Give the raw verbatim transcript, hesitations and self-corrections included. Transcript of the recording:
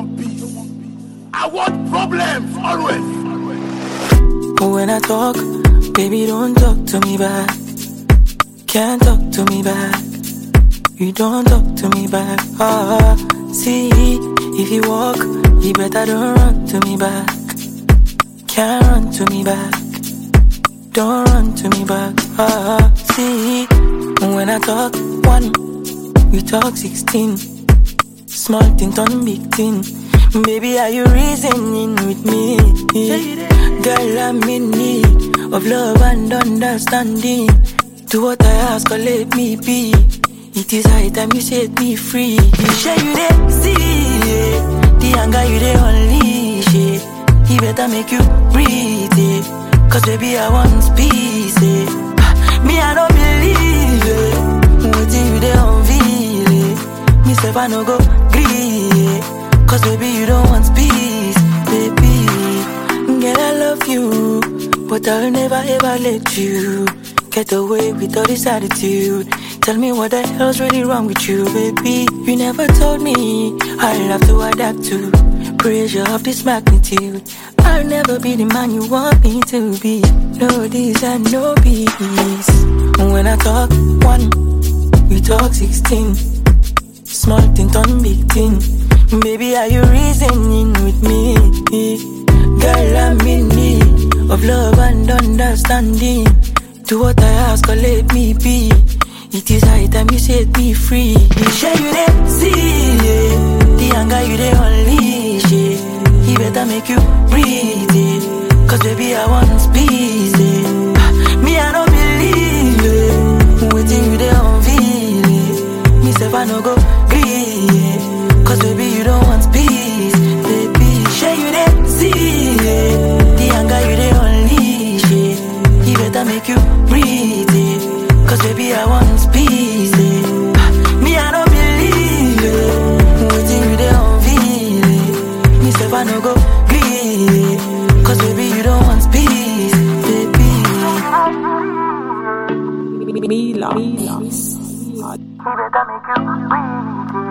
want peace. I want problems always. When I talk, baby, don't talk to me back. Can't talk to me back. You don't talk to me back. Ah, see, if you walk, you better don't run to me back. Can't run to me back. Don't run to me back. Ah, see, when I talk one, you talk sixteen. Small thing turn big thing. Baby, are you reasoning with me? Girl, I'm in need of love and understanding. Do what I ask or let me be. It is high time you set me free. Share you there, see the anger you there unleash it. He better make you breathe it. Cause baby, I want peace. Eh. Me, I don't believe it. Waiting you there unveil it. Me, say I no go grieve. Cause baby, you don't want peace, baby. Girl, I love you, but I'll never ever let you get away with all this attitude. Tell me what the hell's really wrong with you, baby. You never told me I'll have to adapt to pressure of this magnitude. I'll never be the man you want me to be. No this and no peace. When I talk one, you talk sixteen. Small thing turn big thing. Baby, are you reasoning with me? Girl, I'm in need of love and understanding. Do what I ask or let me be. It is high time you set me free. Share you there, see the anger you there unleash it. He better make you breathe it. Cause baby, I want peace. Eh. Me, I don't believe it. Waiting you there unveil it. Me, say I no go grieve. Cause baby, you don't want peace, baby. Share you there, see the anger you there unleash it. He better make you breathe it. Cause baby, I want peace. Eh. Me, I don't believe it. Waiting you there unveil it. Me, say I no go grieve. Cause baby, you don't want peace, baby. Me, love, me, love. He better make you breathe it.